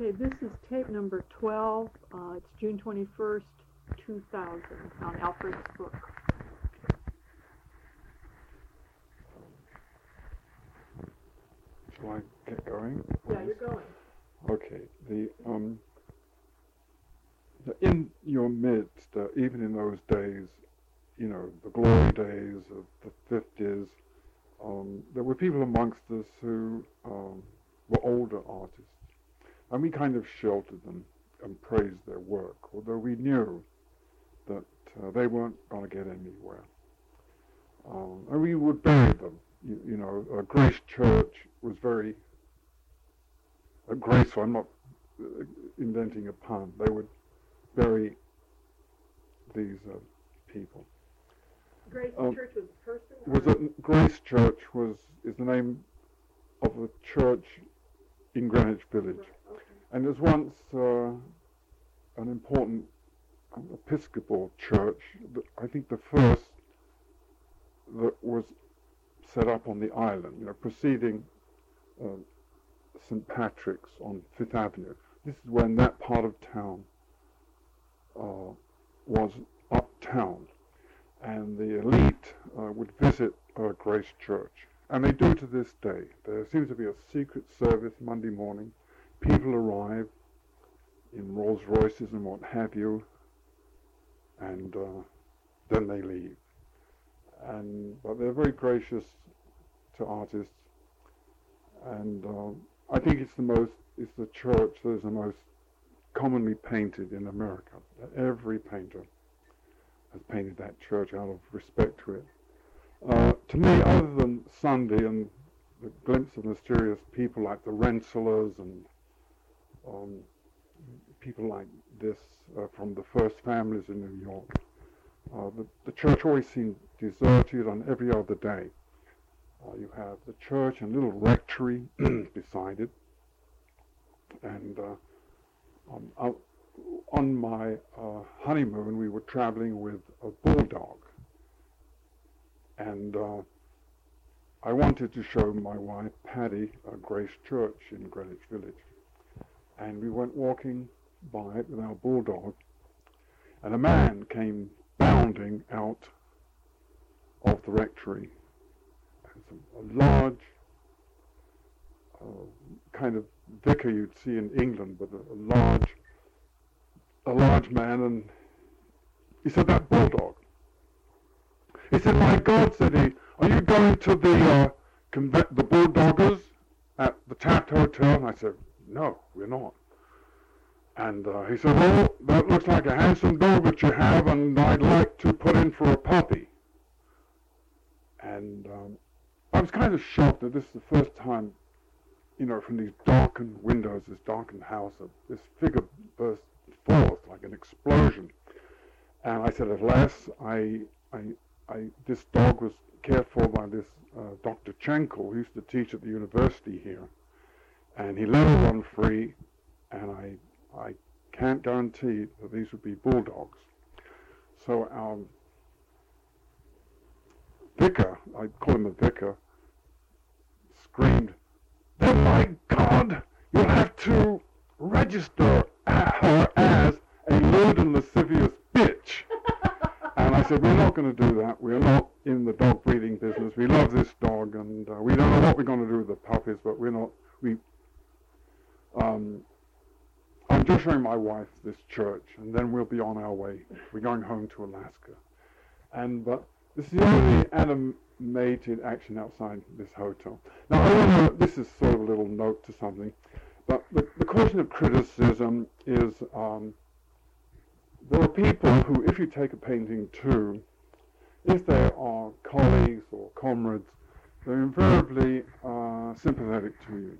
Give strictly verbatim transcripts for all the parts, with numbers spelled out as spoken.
Okay, this is tape number twelve. Uh, it's June twenty-first, two thousand, on Alfred's book. Shall I get going? Yeah, you're going. Okay. The um, the, in your midst, uh, even in those days, you know, the glory days of the fifties, um, there were people amongst us who um, were older artists. And we kind of sheltered them and praised their work, although we knew that uh, they weren't going to get anywhere. Um, and we would bury them. You, you know, uh, Grace Church was very uh, graceful. I'm not uh, inventing a pun. They would bury these uh, people. Grace um, Church was a person? Was it, Grace Church was is the name of a church in Greenwich Village. Right, okay. And there's once uh, an important Episcopal church, I think the first that was set up on the island, you know, preceding uh, Saint Patrick's on Fifth Avenue. This is when that part of town uh, was uptown, and the elite uh, would visit uh, Grace Church. And they do to this day. There seems to be a secret service Monday morning. People arrive in Rolls Royces and what have you, and uh, then they leave. And but they're very gracious to artists, and uh, I think it's the most, it's the church that is the most commonly painted in America. Every painter has painted that church out of respect to it. Uh, to me, other than Sunday and the glimpse of mysterious people like the Rensselaers and um, people like this uh, from the First Families in New York, uh, the, the church always seemed deserted on every other day. Uh, you have the church and a little rectory beside it, and uh, um, out, on my uh, honeymoon we were traveling with a bulldog. And uh, I wanted to show my wife, Patty, uh, Grace Church in Greenwich Village. And we went walking by it with our bulldog, and a man came bounding out of the rectory. It's a, a large, uh, kind of vicar you'd see in England, but a, a large, a large man, and he said, "That bulldog." He said, "My God," said he, "are you going to the uh, conve- the Bulldoggers at the Taft Hotel?" And I said, "No, we're not." And uh, he said, "Well, that looks like a handsome dog that you have, and I'd like to put in for a puppy." And um, I was kind of shocked that this is the first time, you know, from these darkened windows, this darkened house, uh, this figure burst forth like an explosion. And I said, "At last, I, I, I, this dog was cared for by this uh, Doctor Chenkel, who used to teach at the university here, and he let her run free, and I, I can't guarantee that these would be bulldogs." So our vicar, I call him a vicar, screamed, "Then my God, you'll have to register her as a lewd and lascivious bitch." And I said, "We're not going to do that. We're not in the dog breeding business. We love this dog, and uh, we don't know what we're going to do with the puppies, but we're not, we, um, I'm just showing my wife this church, and then we'll be on our way. We're going home to Alaska." And, but this is the only animated action outside this hotel. Now, I don't know, this is sort of a little note to something, but the, the question of criticism is, um, there are people who, if you take a painting to, if they are colleagues or comrades, they're invariably uh, sympathetic to you.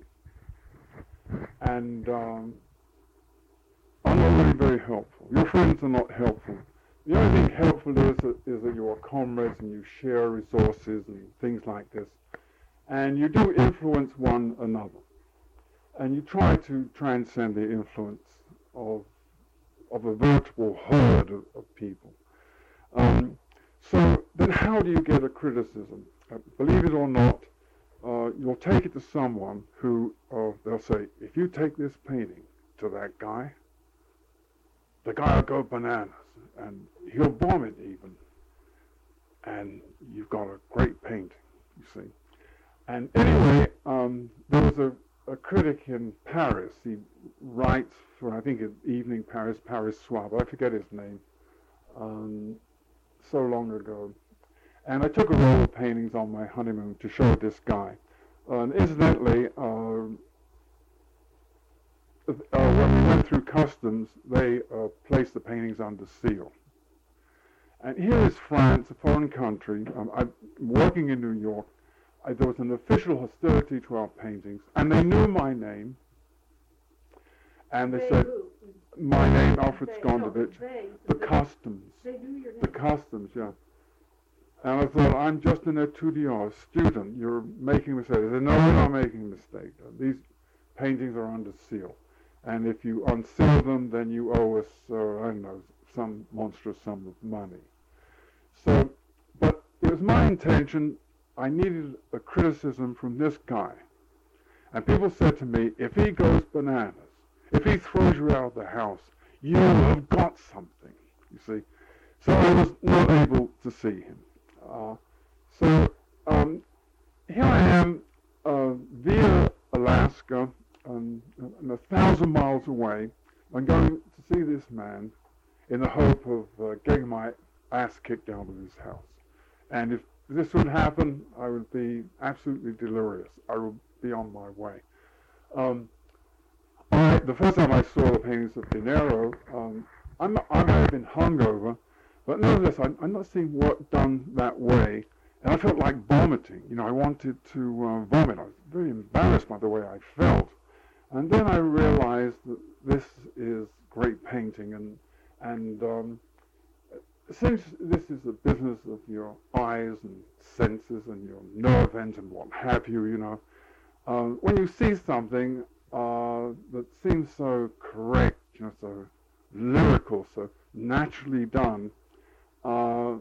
And um, are not really very helpful. Your friends are not helpful. The only thing helpful is that, is that you are comrades and you share resources and things like this. And you do influence one another. And you try to transcend the influence of of a virtual herd of, of people. Um, so then how do you get a criticism? Uh, believe it or not, uh, you'll take it to someone who, uh, they'll say, "If you take this painting to that guy, the guy will go bananas, and he'll vomit even. And you've got a great painting, you see. And anyway, um, there was a, a critic in Paris. He writes for, I think, Evening Paris, Paris Soir, but I forget his name, um, so long ago. And I took a roll of paintings on my honeymoon to show this guy. Uh, and incidentally, uh, uh, when we went through customs, they uh, placed the paintings under seal. And here is France, a foreign country. Um, I'm working in New York. I, there was an official hostility to our paintings, and they knew my name. And they, they said, who? My name, Alfred they, Skondovich. No, they, the they, customs. They knew your name. The customs, yeah. And I thought, I'm just an étudiant, a student. You're making mistakes. They said, no, we're not making a mistake. These paintings are under seal. And if you unseal them, then you owe us, uh, I don't know, some monstrous sum of money. So, but it was my intention, I needed a criticism from this guy. And people said to me, if he goes bananas, if he throws you out of the house, you have got something, you see. So I was not able to see him. Uh, so um, here I am uh, via Alaska, um, and a thousand miles away. I'm going to see this man in the hope of uh, getting my ass kicked out of his house. And if this would happen, I would be absolutely delirious. I would be on my way. Um, I, the first time I saw the paintings of De Niro, um, I'm, I may have been hungover, but nonetheless, I, I'm not seeing work done that way. And I felt like vomiting. You know, I wanted to uh, vomit. I was very embarrassed by the way I felt. And then I realized that this is great painting, and and um, since this is a business of your eyes and senses and your nerve ends and what have you, you know, uh, when you see something uh, that seems so correct, you know, so lyrical, so naturally done, uh,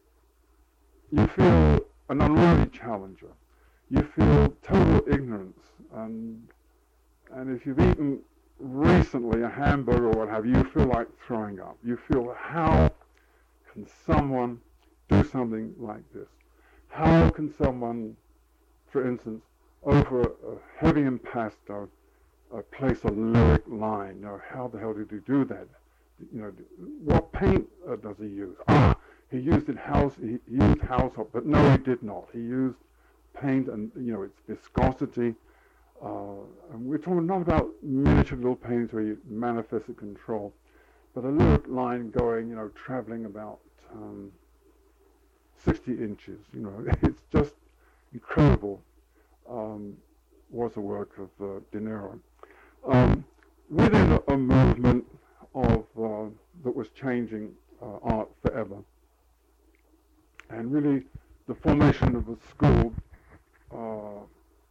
you feel an unworthy challenger. You feel total ignorance, and and if you've eaten recently a hamburger or what have you, you feel like throwing up. You feel, how can someone do something like this? How can someone, for instance, over a, a heavy impasto, uh, place a lyric line? You know, how the hell did he do that? You know, what paint uh, does he use? Ah, he used it house. He, he used household, but no, he did not. He used paint and, you know, its viscosity. Uh, and we're talking not about miniature little paintings where you manifest the control, but a lyric line going, you know, traveling about um, sixty inches. You know, it's just incredible. Um, was the work of uh, De Niro. Um, within a, a movement of uh, that was changing uh, art forever, and really the formation of a school. Uh,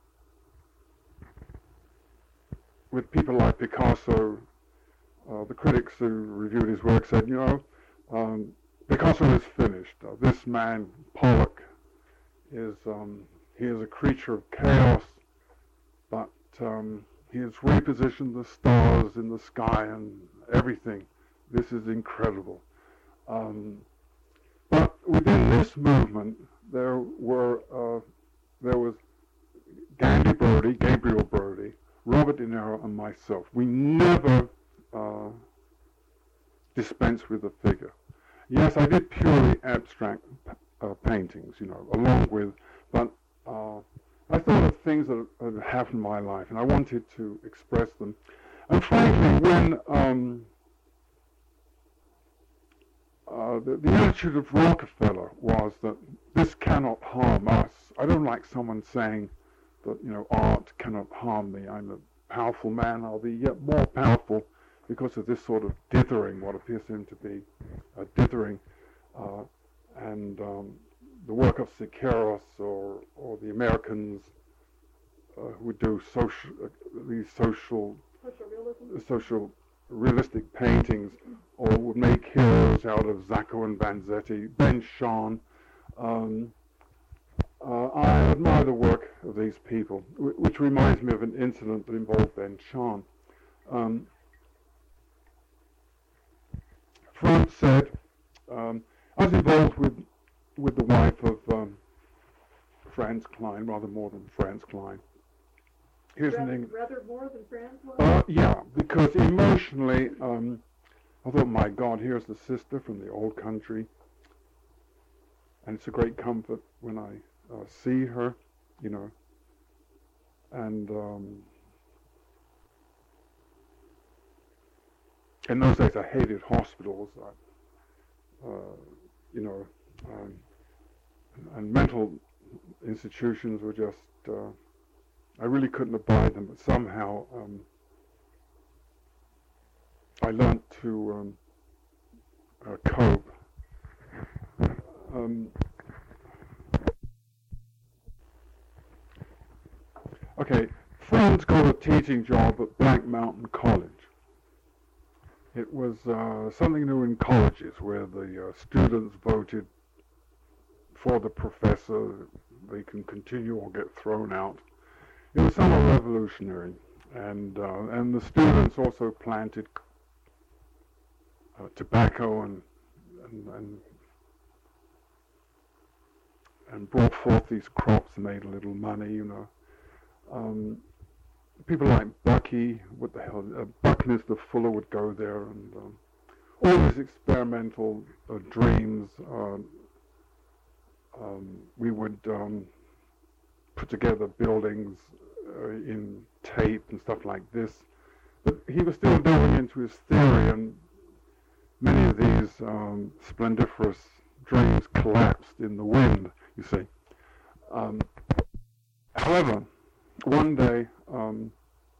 with people like Picasso, uh, the critics who reviewed his work said, you know, um, Picasso is finished. Uh, this man, Pollock, is um, he is a creature of chaos, but um, he has repositioned the stars in the sky and everything. This is incredible. Um, but within this movement, there were uh, there was Gandhi Brody, Gabriel Brody, Robert De Niro, and myself. We never uh, dispensed with a figure. Yes, I did purely abstract uh, paintings, you know, along with, but uh, I thought of things that had happened in my life, and I wanted to express them. And frankly, when um, uh, the, the attitude of Rockefeller was that this cannot harm us. I don't like someone saying that, you know, art cannot harm me. I'm a powerful man. I'll be yet more powerful because of this sort of dithering, what appears to him to be a dithering. Uh, and um, the work of Siqueiros or, or the Americans uh, who would do social, uh, these social, social, realism. social realistic paintings, or would make heroes out of Zacco and Vanzetti, Ben Shahn. Um, Uh, I admire the work of these people, w- which reminds me of an incident that involved Ben Shahn. Um, Franz said, um, I was involved with with the wife of um, Franz Klein, rather more than Franz Klein. Here's rather, the thing. rather more than Franz was? Uh, yeah, because emotionally, um, I thought, my God, here's the sister from the old country. And it's a great comfort when I uh, see her, you know. And um, in those days, I hated hospitals, I, uh, you know, um, and mental institutions were just, uh, I really couldn't abide them, but somehow um, I learned to um, uh, cope. Um, okay, Franz got a teaching job at Black Mountain College. It was uh, something new in colleges where the uh, students voted for the professor. They can continue or get thrown out. It was somewhat revolutionary, and uh, and the students also planted uh, tobacco and and, and and brought forth these crops and made a little money, you know. Um, people like Bucky, what the hell, uh, Buckminster Fuller would go there, and um, all these experimental uh, dreams. Uh, um, we would um, put together buildings uh, in tape and stuff like this. But he was still delving into his theory, and many of these um, splendiferous dreams collapsed in the wind, you see. Um, however, one day um,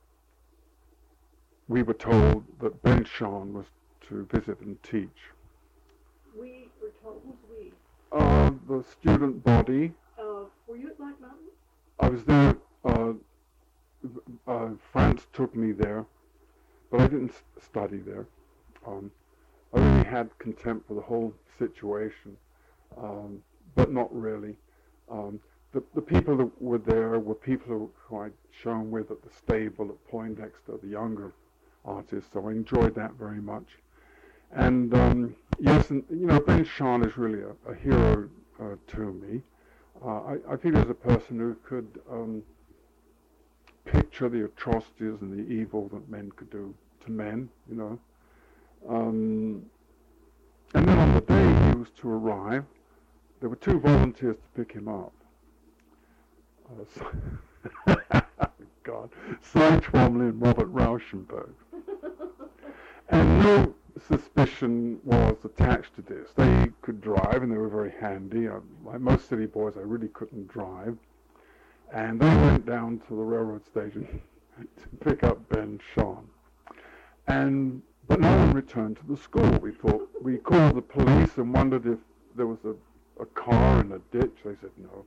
we were told that Ben Shahn was to visit and teach. We were told, who's we? Uh, the student body. Uh, were you at Black Mountain? I was there. Uh, uh, Franz took me there, but I didn't s- study there. Um, I really had contempt for the whole situation, um, but not really. Um, the, the people that were there were people who, who I'd shown with at the stable at Poindexter, the younger artists, so I enjoyed that very much. And um, yes, and, you know, Ben Shahn is really a, a hero uh, to me. Uh, I, I feel as a person who could um, picture the atrocities and the evil that men could do to men, you know. Um, and then on the day he was to arrive, there were two volunteers to pick him up. Uh, so God, Cy Twombly and Robert Rauschenberg. And no suspicion was attached to this. They could drive, and they were very handy. Uh, like most city boys, I really couldn't drive. And they went down to the railroad station to pick up Ben Shahn. And but no one returned to the school. We thought, we called the police and wondered if there was a, a car in a ditch. They said no.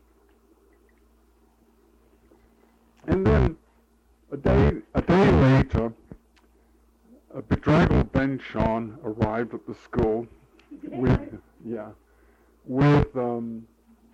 And then a day a day later, a bedraggled Ben Shahn arrived at the school with yeah with um,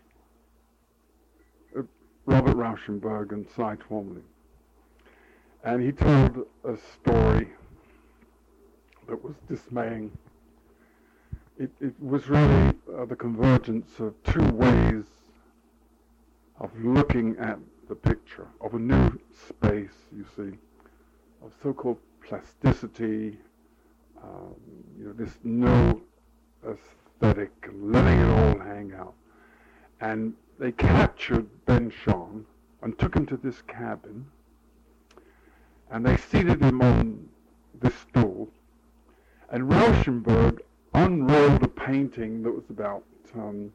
uh, Robert Rauschenberg and Cy Twombly, and he told a story that was dismaying. It, it was really uh, the convergence of two ways of looking at the picture, of a new space, you see, of so-called plasticity, um, you know, this new aesthetic, letting it all hang out. And they captured Ben Shahn and took him to this cabin, and they seated him on this stool, and Rauschenberg unrolled a painting that was about, um,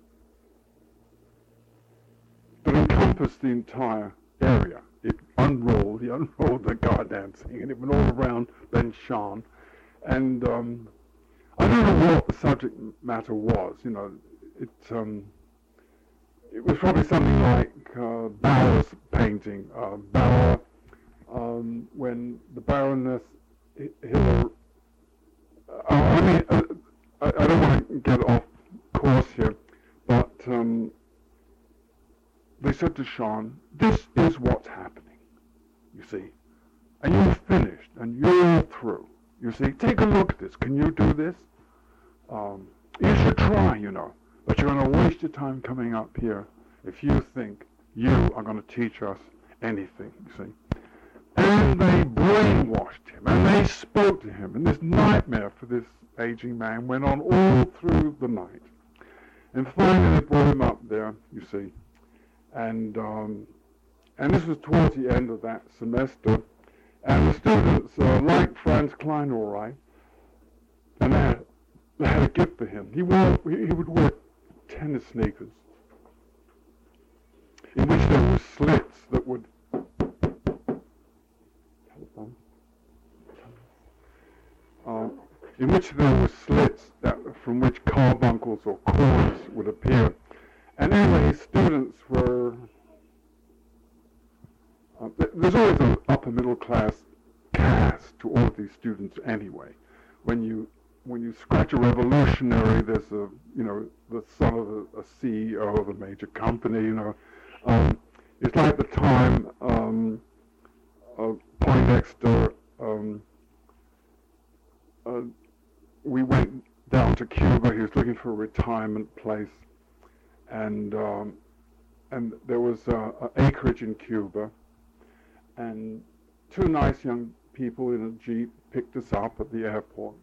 that encompassed the entire area. It unrolled, he unrolled the goddamn thing, and it went all around Ben Shahn. And um, I don't know what the subject matter was, you know, it um, it was probably something like uh, Bauer's painting. Uh, Bauer, um, when the Baroness Hiller, uh, I mean, uh, I, I don't want to get off course here, but um, they said to Shahn, this is what's happening, you see. And you're finished, and you're through. You see, take a look at this. Can you do this? Um, you should try, you know, but you're going to waste your time coming up here if you think you are going to teach us anything, you see. And they brainwashed him, and they spoke to him, and this nightmare for this aging man went on all through the night. And finally they brought him up there, you see, and um, and this was towards the end of that semester, and the students uh, liked Franz Klein all right, and they had, they had a gift for him. He wore he would wear tennis sneakers in which there were slits that would uh, in which there were slits that, from which carbuncles or cords would appear. And anyway, his students were uh, there's always an upper middle class cast to all of these students anyway. When you when you scratch a revolutionary, there's a you know the son of a, a C E O of a major company. You know, um, it's like the time um, uh, Poindexter. Um, uh, we went down to Cuba. He was looking for a retirement place, and um, and there was uh, an acreage in Cuba, and two nice young people in a Jeep picked us up at the airport.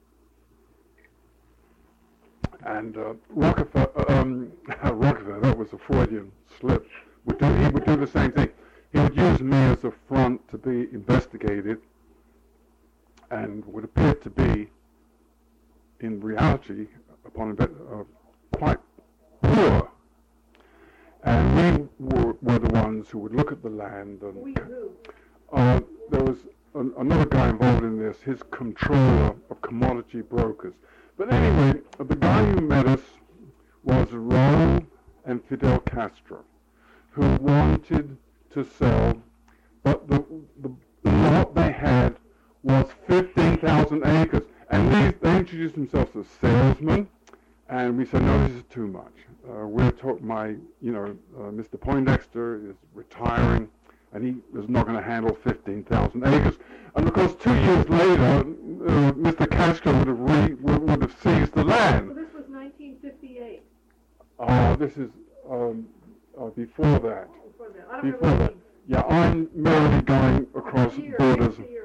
And uh, Rockefeller, um, Rockefeller, that was a Freudian slip, would do, he would do the same thing. He would use me as a front to be investigated, and would appear to be, in reality, upon uh, quite poor. And we were, were the ones who would look at the land. And We who? uh, there was an, another guy involved in this, his controller of commodity brokers. But anyway, the guy who met us was Raul and Fidel Castro, who wanted to sell, but the, the, the lot they had was fifteen thousand acres. And these, they introduced themselves as salesmen, and we said, no, this is too much. Uh, we're talking, my, you know, uh, Mister Poindexter is retiring, and he is not going to handle fifteen thousand acres. And of course, two years later, uh, Mister Castro would have re, would, would have seized the land. So this was nineteen fifty-eight. Oh, this is um, uh, before that. Before that. I don't Before know that. Yeah, I'm merely going across year, borders. year,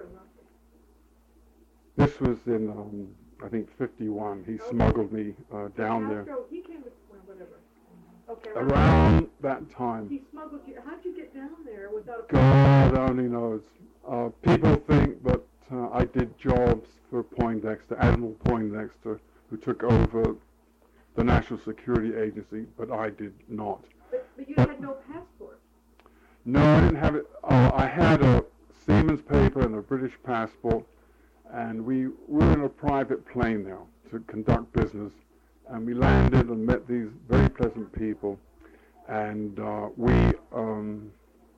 This was in, um, I think, fifty-one. He Okay. smuggled me uh, down there. Castro, he came with, well, whatever. Okay. Around that time. He smuggled you. How'd you get down there without a God only knows. Uh, people think that uh, I did jobs for Poindexter, Admiral Poindexter, who took over the National Security Agency, but I did not. But, but you But- had no passport. No, I didn't have it. Uh, I had a Siemens paper and a British passport, and we were in a private plane now to conduct business, and we landed and met these very pleasant people, and uh, we um,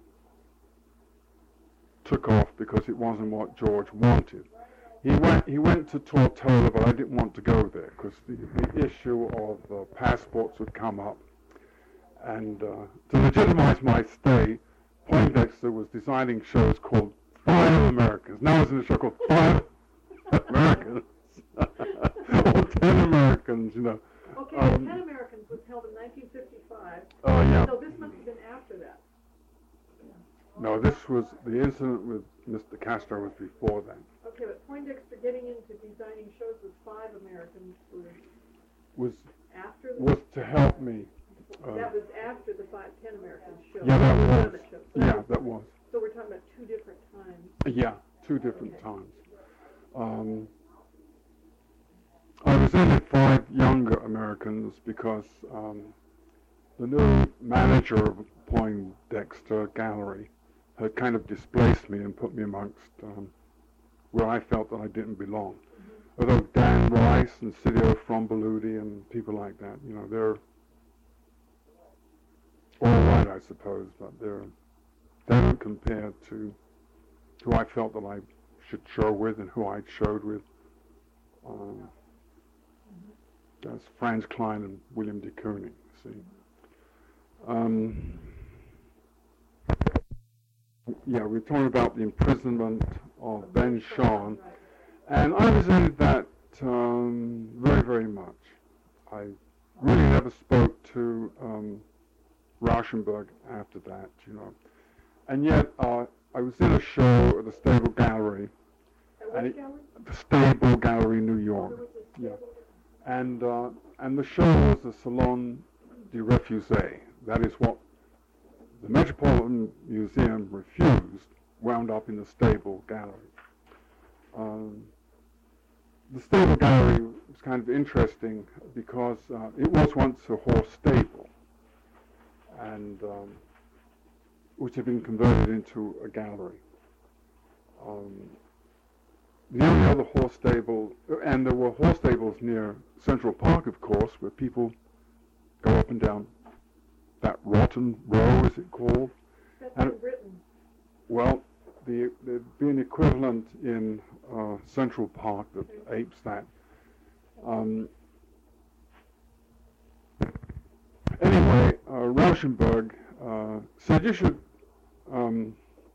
took off because it wasn't what George wanted. He went he went to Tortola, but I didn't want to go there because the, the issue of uh, passports would come up, and uh, to legitimize my stay, Poindexter was designing shows called Five Americans. Now it's in a show called Five Americans, or Ten Americans, you know. Okay, Um, the Ten Americans was held in nineteen fifty-five. Oh yeah. So this must have been after that. No, this was the incident with Mister Castro was before then. Okay, but Poindexter getting into designing shows with Five Americans was Was after the... was to help me. Uh, that was after the Five Ten Americans show. yeah, that the was. limit show. So Yeah, was- that was. So we're talking about two different times. Yeah, two different Okay. times. Um, I resented Five Younger Americans because um, the new manager of Poindexter Gallery had kind of displaced me and put me amongst um, where I felt that I didn't belong. Mm-hmm. Although Dan Rice and Silvio Fromboludi and people like that, you know, they're all right, I suppose, but they're they don't compare to who I felt that I should show with and who I showed with. Um, that's Franz Klein and William de Kooning, see. Um, yeah, we're talking about the imprisonment of Ben Shahn, and I resented that um, very, very much. I really never spoke to um, Rauschenberg after that, you know. And yet, uh, I was in a show at the Stable Gallery. At and which it, gallery? The Stable Gallery, New Oh, York. there was a Yeah. stable. And uh, and the show was the Salon du Refusé. That is what the Metropolitan Museum refused, wound up in the Stable Gallery. Um, the Stable Gallery was kind of interesting because uh, it was once a horse stable, and um, which had been converted into a gallery. Um, the only other horse stable, and there were horse stables near Central Park, of course, where people go up and down that Rotten Row, is it called? That's And- in Britain. Well, the, there'd be an equivalent in uh, Central Park that apes that. Um, anyway, uh, Rauschenberg uh, said you should um,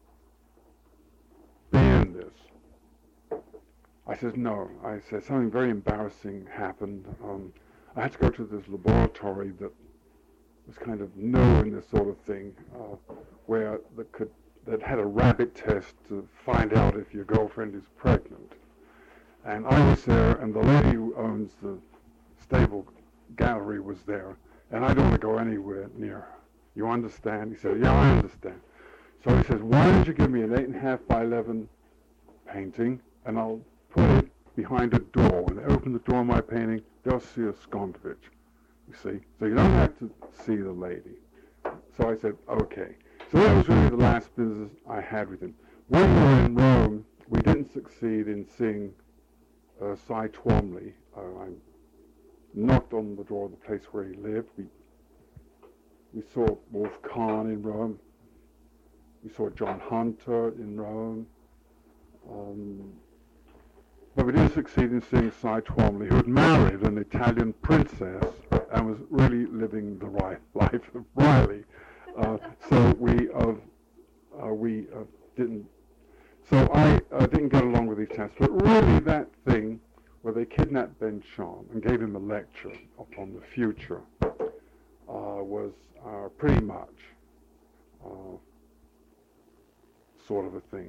be in this. I said no. I said something very embarrassing happened. Um, I had to go to this laboratory that was kind of new in this sort of thing, uh, where that could that had a rabbit test to find out if your girlfriend is pregnant. And I was there, and the lady who owns the Stable Gallery was there, and I don't want to go anywhere near her. You understand? He said, yeah, I understand. So he says, why don't you give me an eight and a half by eleven painting, and I'll put it behind a door. When they open the door of my painting, they'll see a Skontovich. You see? So you don't have to see the lady. So I said, okay. So that was really the last business I had with him. When we were in Rome, we didn't succeed in seeing uh, Cy Twombly. Uh, I knocked on the door of the place where he lived. We we saw Wolf Kahn in Rome. We saw John Hunter in Rome. Um, but we didn't succeed in seeing Cy Twombly, who had married an Italian princess and was really living the right life of Riley. Uh, so we uh, uh, we uh, didn't. So I uh, didn't get along with these tests. But really, that thing where they kidnapped Ben Shahn and gave him a lecture upon the future uh, was uh, pretty much uh, sort of a thing.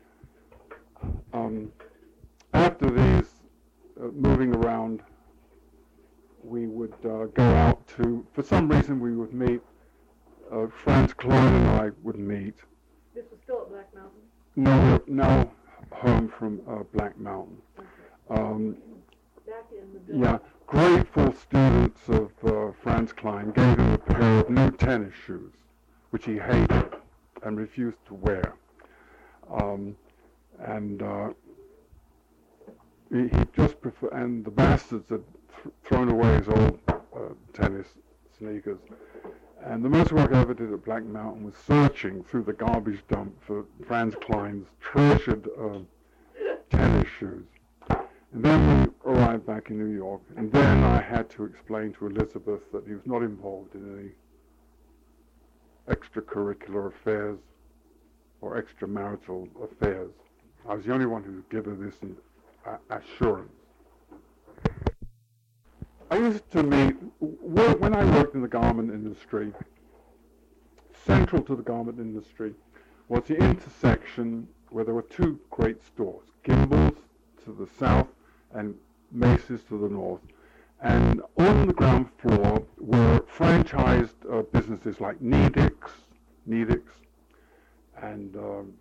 Um, after these uh, moving around, we would uh, go out to. For some reason, we would meet. Uh, Franz Klein and I would meet. This was still at Black Mountain? No, now home from uh, Black Mountain. Um, Back in the building. yeah, grateful students of uh, Franz Klein gave him a pair of new tennis shoes, which he hated and refused to wear. Um, and uh, he, he just prefer, and the bastards had th- thrown away his old uh, tennis sneakers. And the most work I ever did at Black Mountain was searching through the garbage dump for Franz Klein's treasured uh, tennis shoes. And then we arrived back in New York, and then I had to explain to Elizabeth that he was not involved in any extracurricular affairs or extramarital affairs. I was the only one who could give her this uh, assurance. I used to meet, when I worked in the garment industry, central to the garment industry was the intersection where there were two great stores, Gimbel's to the south and Macy's to the north. And on the ground floor were franchised uh, businesses like Needix, Needix, and um,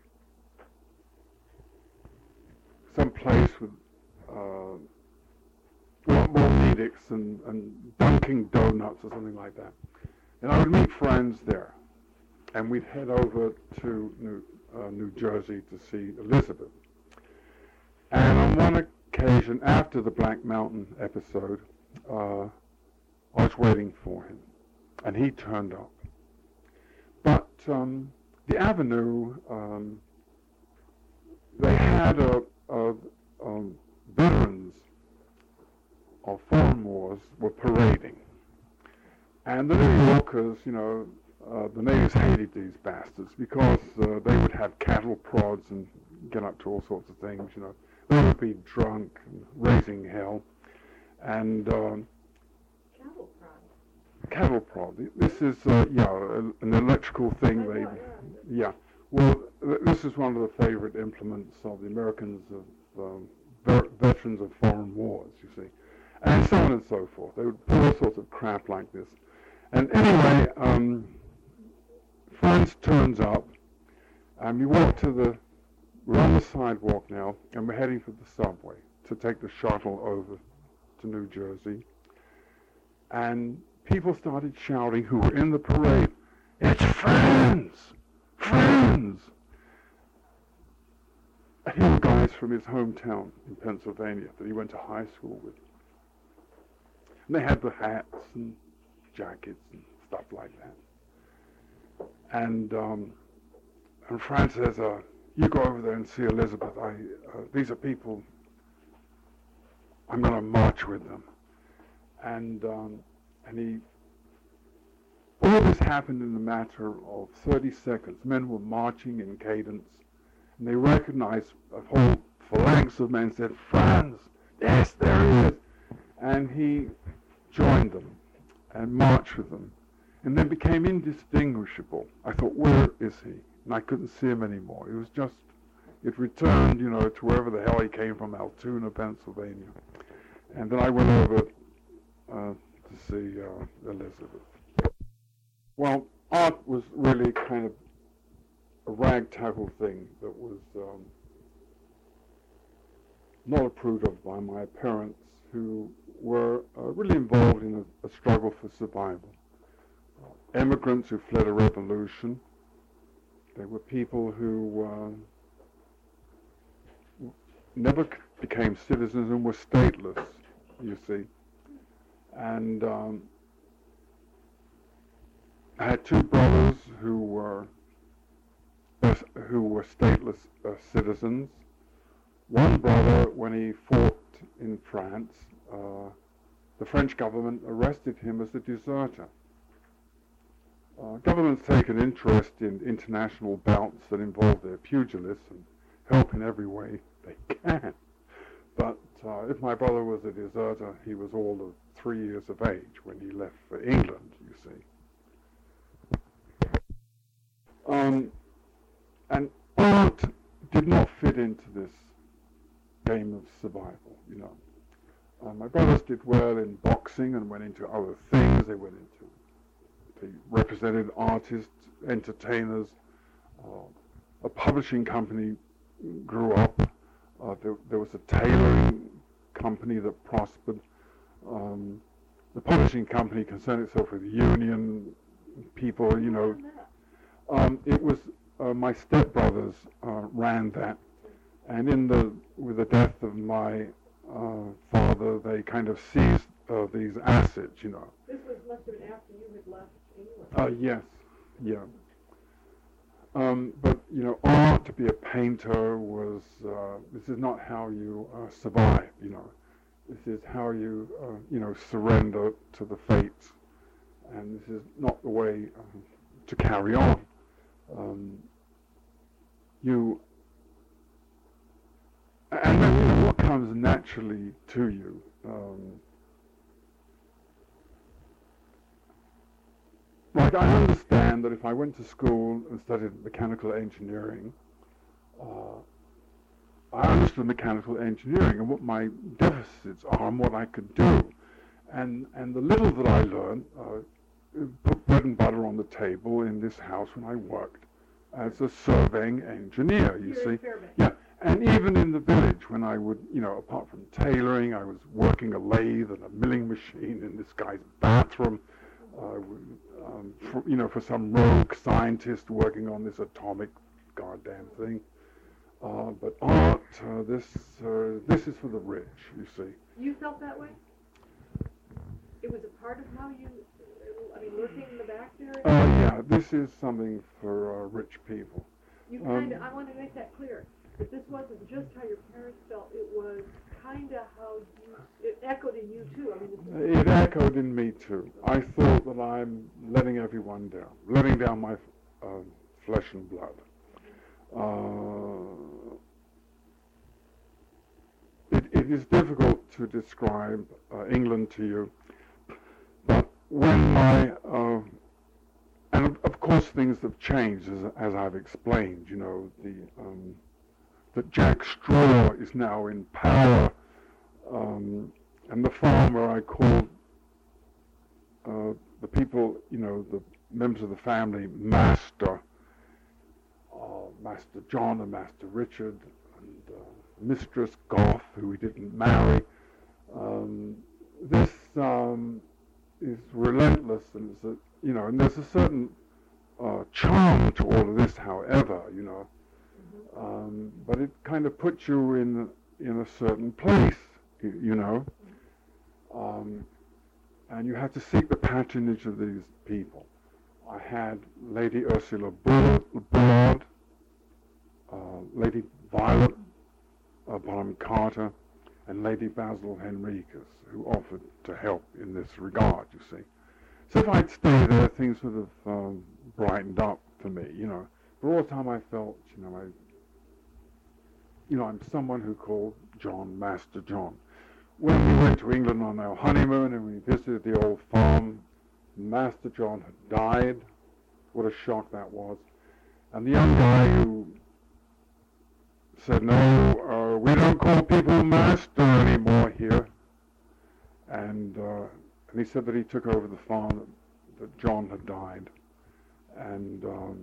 some place with uh, well, more Needix and, and Dunkin' Donuts or something like that. And I would meet friends there, and we'd head over to New, uh, New Jersey to see Elizabeth. And on one occasion, after the Black Mountain episode, uh, I was waiting for him, and he turned up. But um, the Avenue, um, they had a, a um, veterans of foreign wars were parading. And the New Yorkers, you know, uh, the natives hated these bastards because uh, they would have cattle prods and get up to all sorts of things, you know. They would be drunk and raising hell. And um, Cattle prod. cattle prod. This is, uh, yeah, an electrical thing. They, yeah. Well, th- this is one of the favorite implements of the Americans of um, ver- veterans of foreign wars, you see, and so on and so forth. They would pull all sorts of crap like this. And anyway, um, Franz turns up, and we walk to the, we're on the sidewalk now, and we're heading for the subway to take the shuttle over to New Jersey. And people started shouting who were in the parade, "It's Franz! Franz!" And he were guys from his hometown in Pennsylvania that he went to high school with. And they had the hats and jackets and stuff like that. And um, and Franz says, uh, "You go over there and see Elizabeth. I uh, these are people. I'm going to march with them." And um, and he. All this happened in a matter of thirty seconds. Men were marching in cadence, and they recognized a whole phalanx of men. Said, "Franz, yes, there he is," and he joined them and marched with them, and then became indistinguishable. I thought, where is he? And I couldn't see him anymore. It was just, it returned, you know, to wherever the hell he came from, Altoona, Pennsylvania. And then I went over uh, to see uh, Elizabeth. Well, art was really kind of a ragtag thing that was um, not approved of by my parents, who were uh, really involved in a, a struggle for survival. Uh, immigrants who fled a revolution. They were people who uh, never c- became citizens and were stateless, you see. And um, I had two brothers who were uh, who were stateless uh, citizens. One brother, when he fought in France, uh, the French government arrested him as a deserter. Uh, governments take an interest in international bouts that involve their pugilists and help in every way they can. But uh, if my brother was a deserter, he was all of three years of age when he left for England, you see. Um, and art did not fit into this game of survival, you know. Uh, my brothers did well in boxing and went into other things. They went into, they represented artists, entertainers. Uh, a publishing company grew up. Uh, there, there was a tailoring company that prospered. Um, the publishing company concerned itself with union people, you know. Um, it was uh, my stepbrothers uh, ran that, and in the with the death of my uh, father, they kind of seized uh, these assets, you know. This was must have been after you had left England. Uh, yes, yeah. Um, but you know, art, to be a painter was uh, this is not how you uh, survive, you know. This is how you uh, you know surrender to the fates, and this is not the way uh, to carry on. Um, you and then, you know, what comes naturally to you. Um, like I understand that if I went to school and studied mechanical engineering, uh, I understood mechanical engineering and what my deficits are and what I could do, and and the little that I learned. Uh, put bread and butter on the table in this house when I worked as a surveying engineer, you Here in see. Fairbanks. Yeah, and even in the village when I would, you know, apart from tailoring, I was working a lathe and a milling machine in this guy's bathroom, uh, um, for, you know, for some rogue scientist working on this atomic goddamn thing. Uh, but art, uh, this, uh, this is for the rich, you see. You felt that way? It was a part of how you, I mean, working in the back there? Uh, yeah, this is something for uh, rich people. You um, kind of, I want to make that clear, that this wasn't just how your parents felt, it was kind of how you, it echoed in you too. I mean, It echoed in me too. I thought that I'm letting everyone down, letting down my uh, flesh and blood. Uh, it is difficult to describe uh, England to you, but when I, uh, and of, of course things have changed as, as I've explained, you know, the, um, that Jack Straw is now in power, um, and the farmer I called uh, the people, you know, the members of the family, Master, uh, Master John and Master Richard, and uh, Mistress Goth, who we didn't marry. Um, this um, is relentless, and it's a, you know, and there's a certain uh, charm to all of this, however, you know, um, but it kind of puts you in in a certain place, you, you know, um, and you have to seek the patronage of these people. I had Lady Ursula Bullard, uh, Lady Violet uh, Bonham Carter, and Lady Basil Henricus, who offered to help in this regard, you see. So if I'd stayed there, things would have um, brightened up for me, you know. For all the time I felt, you know, I, you know, I'm someone who called John Master John. When we went to England on our honeymoon and we visited the old farm, Master John had died. What a shock that was. And the young guy who said, no, uh, we don't call people master anymore here. And, uh, and he said that he took over the farm, that, that John had died. And um,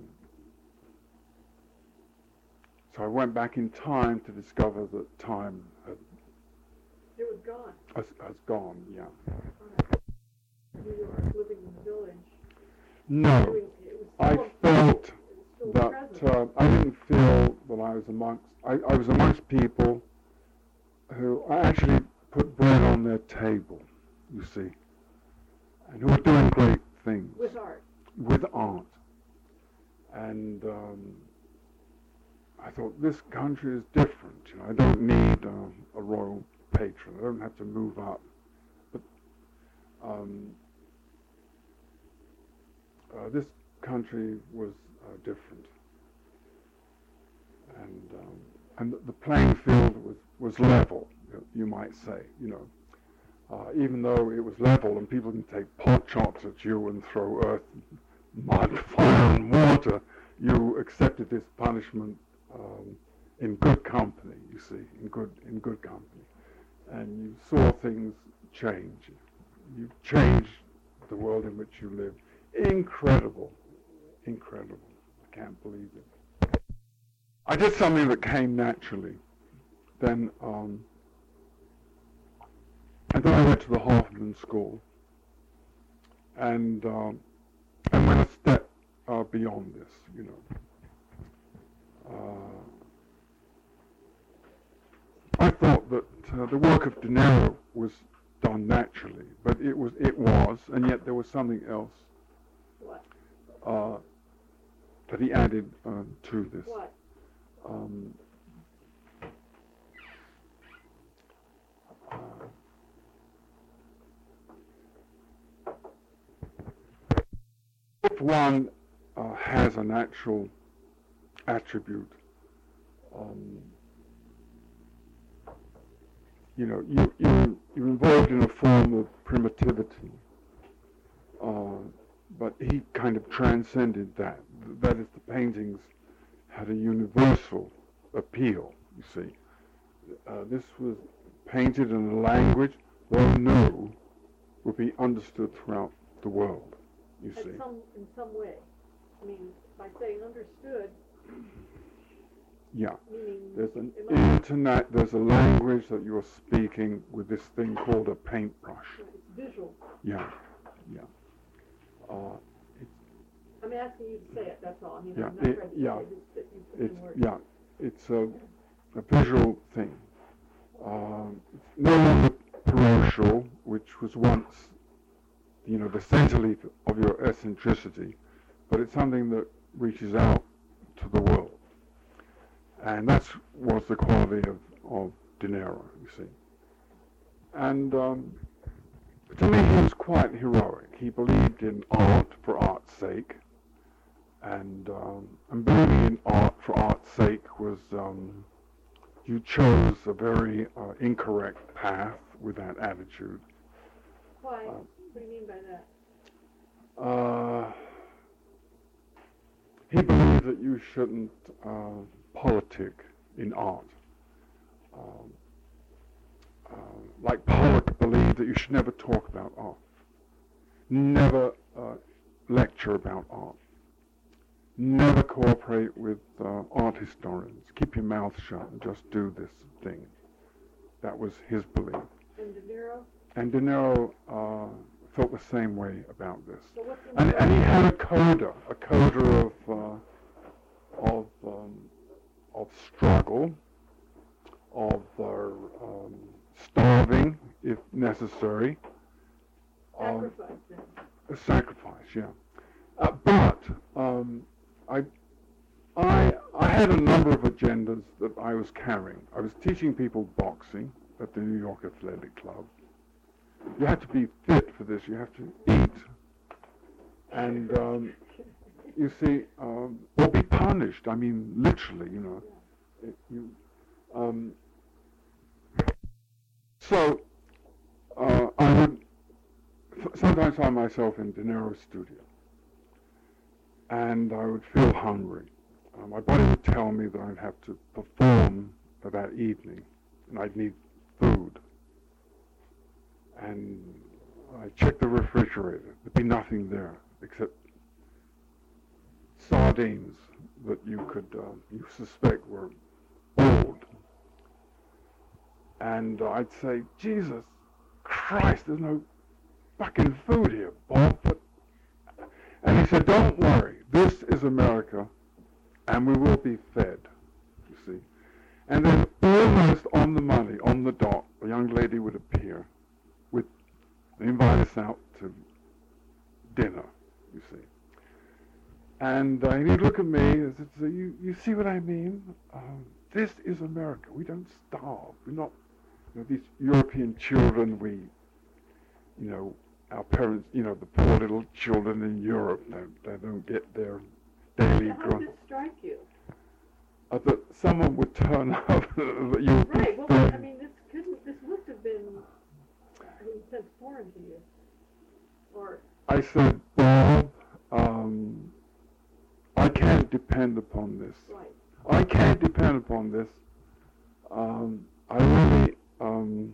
so I went back in time to discover that time had It was gone. has, has gone, yeah. Right. You were living in the village. No, Doing, it was I still, felt it was still that present. uh, I didn't feel that I was amongst, I, I was amongst people who I actually put bread on their table, you see, and who were doing great things. With art. With art. And um, I thought, this country is different, you know, I don't need uh, a royal patron, I don't have to move up. But um, uh, this country was uh, different. And um, and the playing field was, was level, you might say, you know. Uh, even though it was level and people can take pot shots at you and throw earth, mud, fire and water, you accepted this punishment um, in good company, you see, in good, in good company. And you saw things change. You changed the world in which you live. Incredible, incredible. I can't believe it. I did something that came naturally. Then, um, and then I went to the Hoffman School, and um, and went a step uh, beyond this, you know. Uh, I thought that uh, the work of De Niro was done naturally, but it was, it was, and yet there was something else What? uh, that he added uh, to this. What? Um, uh, if one uh, has a natural attribute, um, you know, you, you, you're involved in a form of primitivity, uh, but he kind of transcended that. That is, the paintings had a universal appeal, you see. Uh, this was painted in a language, though new, would be understood throughout the world, you At see. some, in some way. I mean, by saying understood, Yeah. meaning There's an it must- internet, there's a language that you're speaking with this thing called a paintbrush. it's visual. Yeah, yeah. Uh, it's, I'm asking you to say it, that's all. I mean, Yeah, I'm not it- trying to say yeah. it, it's that you put it's in words. yeah, it's a, a visual thing. Um, it's no longer parochial, which was once, you know, the center leaf of your eccentricity, but it's something that reaches out to the world. And that was the quality of, of De Niro, you see. And um, to me, he was quite heroic. He believed in art for art's sake, and um, and believing in art for art's sake was um, you chose a very uh, incorrect path with that attitude. Why? Uh, what do you mean by that? Uh, he believed that you shouldn't uh, politic in art. Um, uh, like Pollock believed that you should never talk about art, never uh, lecture about art, never cooperate with uh, art historians. Keep your mouth shut and just do this thing. That was his belief. And De Niro? And De Niro uh, felt the same way about this. So what's the And, and he had a coda, a coda of uh, of um, of struggle, of uh, um, starving if necessary. Um, sacrifice then? a sacrifice, yeah. Uh, but um, I, I, I had a number of agendas that I was carrying. I was teaching people boxing at the New York Athletic Club. You have to be fit for this. You have to eat, and um, you see, um, or be punished. I mean, literally, you know. It, you, um, so uh, I would sometimes find myself in De Niro's studio, and I would feel hungry. Uh, my body would tell me that I'd have to perform that evening, and I'd need food. And I checked the refrigerator. There'd be nothing there except sardines that you could uh, you suspect were old. And uh, I'd say, Jesus Christ, there's no fucking food here, Bob. But... And he said, don't worry, this is America, and we will be fed, you see. And then almost on the money, on the dot, a young lady would appear with, invite us out to dinner, you see. And uh, he'd look at me and say, you, you see what I mean? Um, this is America. We don't starve. We're not, you know, these European children, we, you know, our parents, you know, the poor little children in Europe, they, they don't get their daily... How did it strike you? Uh, that someone would turn up that you would Right, be well, fed. I mean, this couldn't, this must have been, I mean, sense foreign to you. Or, I said, Bob, um, I can't depend upon this. right, I can't depend upon this. Um, I really um,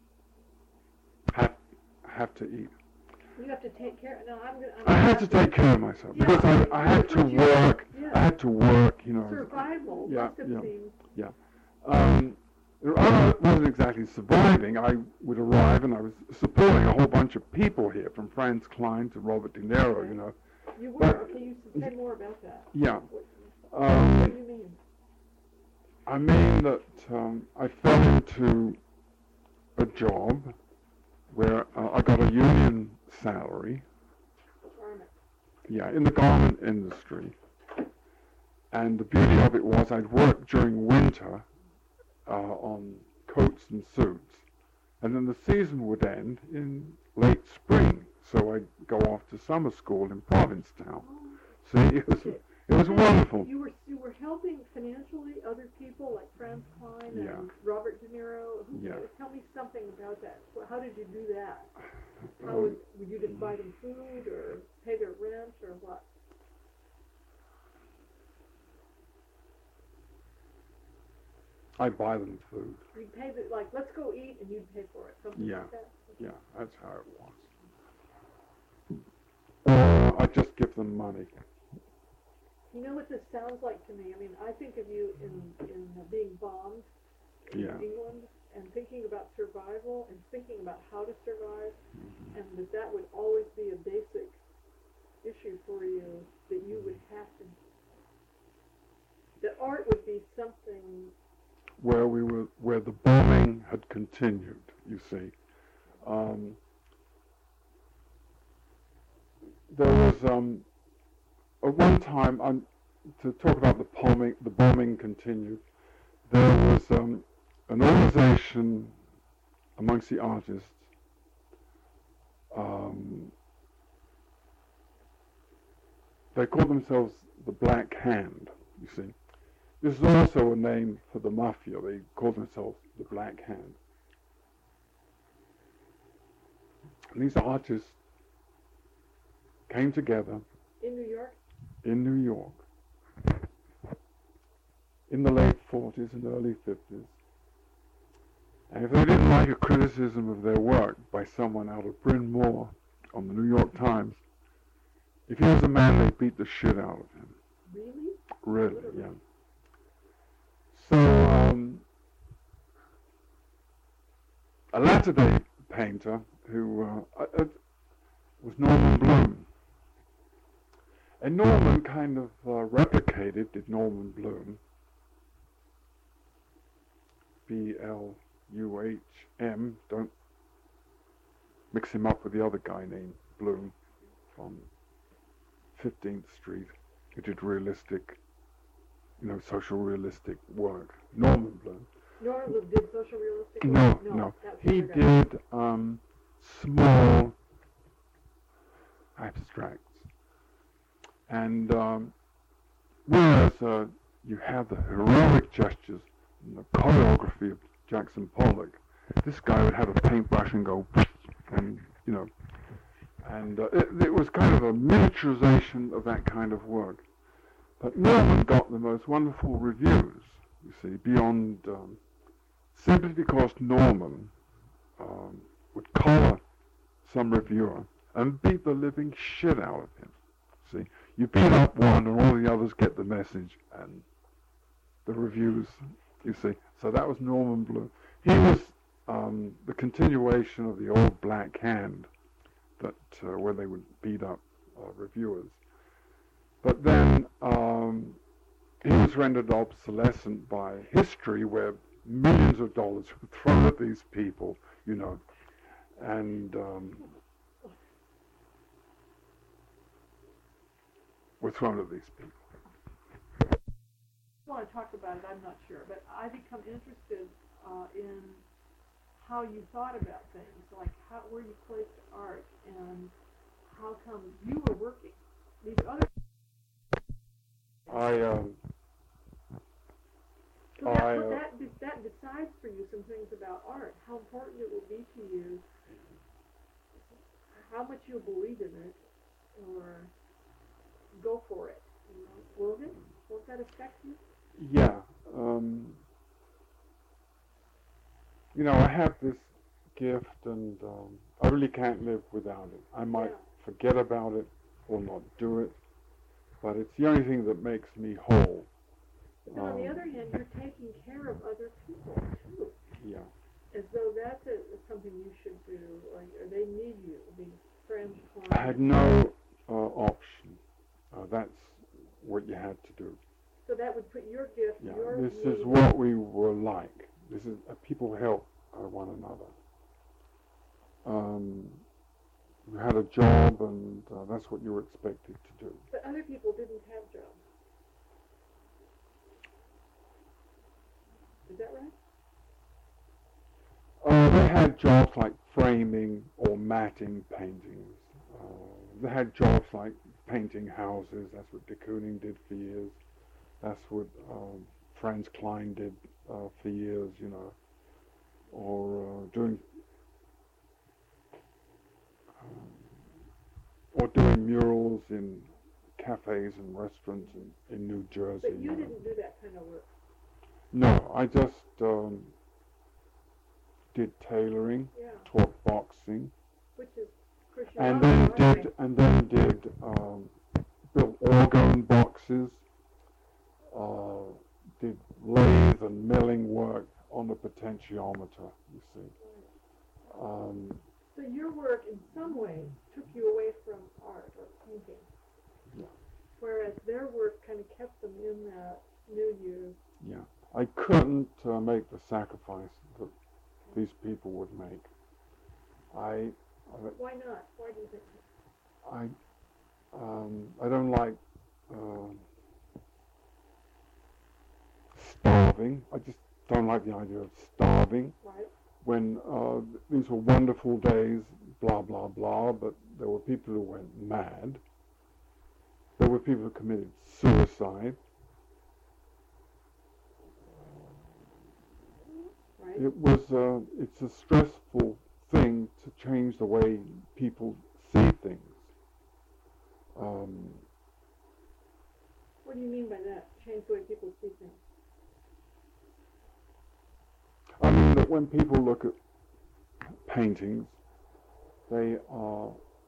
have have to eat. you have to take care, no, I'm gonna. I'm I gonna had to take care of myself Yeah, because I, I had but to you- work. yeah. I had to work, you know. Survival Yeah, must have yeah. seemed, Um, I wasn't exactly surviving. I would arrive and I was supporting a whole bunch of people here, from Franz Klein to Robert De Niro, you know. you were, But- okay, you s- say more about that. Yeah. What, Um, what do you mean? I mean that um, I fell into a job where uh, I got a union salary, Garment. yeah, in the garment industry. And the beauty of it was I'd work during winter uh, on coats and suits, and then the season would end in late spring. So I'd go off to summer school in Provincetown. See, it was it was So wonderful. You were, you were helping financially other people like Franz Klein and Yeah. Robert De Niro. Who, Yeah. Tell me something about that. Wh- How did you do that? How Um, would, would you just buy them food or pay their rent or what? I'd buy them food. You'd pay the, like, let's go eat and you'd pay for it, something Yeah. like that? Yeah, that's how it was. Or I'd just give them money. You know what this sounds like to me? I mean, I think of you in, in uh, being bombed in Yeah. England and thinking about survival and thinking about how to survive, Mm-hmm. and that that would always be a basic issue for you, that you would have to, that art would be something, Where we were, where the bombing had continued, you see. Um, there was um, at one time, um, to talk about the bombing, the bombing continued. There was um, an organization amongst the artists. Um, they called themselves the Black Hand, you see. This is also a name for the mafia. They call themselves the Black Hand. And these artists came together In New York? in New York in the late forties and early fifties. And if they didn't like a criticism of their work by someone out of Bryn Mawr on the New York Times, if he was a man, they beat the shit out of him. Really? Really, Literally. yeah. So, um, a latter-day painter who uh, uh, was Norman Bloom. And Norman kind of uh, replicated, did Norman Bloom, B L U H M, don't mix him up with the other guy named Bloom from fifteenth Street, who did realistic, you know, social realistic work. Norman Bloom. Norman Bloom did social realistic No, work? no. that was He another guy. did um, small abstracts. And um, whereas uh, you have the heroic gestures and the choreography of Jackson Pollock, this guy would have a paintbrush and go, and, you know, and uh, it, it was kind of a miniaturization of that kind of work. But Norman got the most wonderful reviews, you see, beyond, um, simply because Norman um, would collar some reviewer and beat the living shit out of him. See, you beat up one and all the others get the message and the reviews, you see. So that was Norman Bloom. He was um, the continuation of the old Black Hand, that uh, where they would beat up uh, reviewers. But then um, he was rendered obsolescent by history, where millions of dollars were thrown at these people, you know, and um, were thrown at these people. I want to talk about it, I'm not sure, but I become interested uh, in how you thought about things, like how, where you placed art, and how come you were working. These other I, um, so that, I, but uh, that de- that decides for you some things about art, how important it will be to you, how much you believe in it, or go for it. You know, will it? Won't that affect you? yeah, um, you know, I have this gift, and um, I really can't live without it. I might Yeah. forget about it or not do it, but it's the only thing that makes me whole. But then on the Um, other hand, you're taking care of other people too, Yeah. as though that's a, something you should do, or, or they need you, these friends, clients. I had no uh, option. Uh, that's what you had to do. So that would put your gift, Yeah. your This need. is what we were like. This is uh, people help uh, one another. Um, you had a job, and uh, that's what you were expected to do. But other people didn't have jobs. Is that right? Uh, they had jobs like framing or matting paintings. Uh, they had jobs like painting houses. That's what de Kooning did for years. That's what um, Franz Klein did uh, for years, you know. Or uh, doing um, or doing murals in cafes and restaurants in, in New Jersey. But you know. didn't do that kind of work. No, I just um, did tailoring, Yeah. taught boxing, Which is, of course, you and know, then right? did and then did um, built orgone boxes, uh, did lathe and milling work on the potentiometer. You see, um, So your work, in some ways, took you away from art or painting. Yeah. Whereas their work kind of kept them in that, knew you. yeah, I couldn't uh, make the sacrifice that these people would make. I, Why not? Why do you think? I, um, I don't like um starving. I just don't like the idea of starving. Right. When uh, these were wonderful days, blah, blah, blah, but there were people who went mad. There were people who committed suicide. right? It was, uh, it's a stressful thing to change the way people see things. Um, What do you mean by that? Change the way people see things? I mean that when people look at paintings, they are,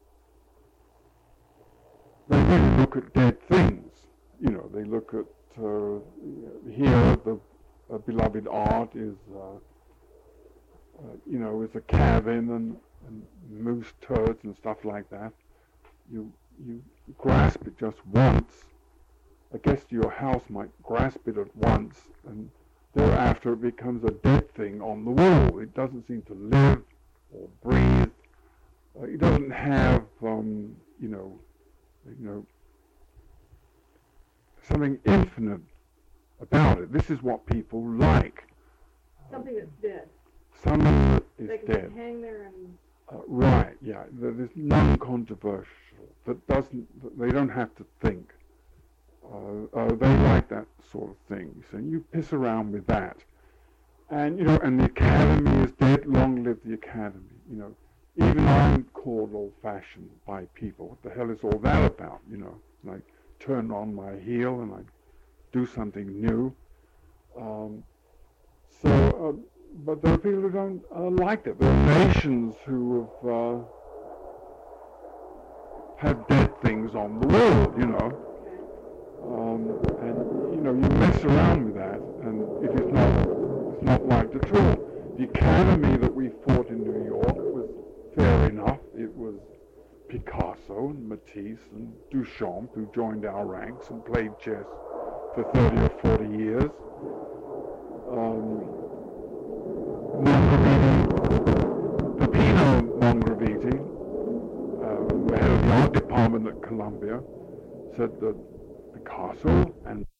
they really look at dead things. You know, they look at, uh, here the uh, beloved art is, uh, uh, you know, is a cabin and, and moose turds and stuff like that. You, you grasp it just once. I guess your house might grasp it at once, and thereafter it becomes a dead thing on the wall. It doesn't seem to live or breathe. Uh, it doesn't have, um, you know, you know, something infinite about it. This is what people like. Something that's dead. Something that is They can dead. just hang there and Uh, right, yeah. That is non-controversial. That doesn't. That they don't have to think. Uh, uh, they like that sort of thing. So you piss around with that, and you know, and the Academy is dead. Long live the Academy. You know, even I'm called old-fashioned by people. What the hell is all that about? You know, and I turn on my heel and I do something new. Um, so. Uh, But there are people who don't uh, like that. There are nations who have uh, had dead things on the wall, you know. Um, and, you know, you mess around with that, and it is not, it's not liked at all. The Academy that we fought in New York was fair enough. It was Picasso and Matisse and Duchamp who joined our ranks and played chess for thirty or forty years. Um, Mongraviti, Peppino Mongraviti, uh, the head of the art department at Columbia, said that Picasso and